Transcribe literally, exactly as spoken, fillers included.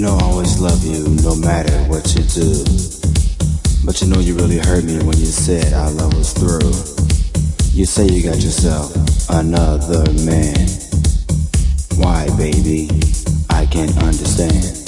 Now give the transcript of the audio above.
know I always love you no matter what you do. But you know you really hurt me when you said our love was through. You say you got yourself another man. Why, baby? I can't understand.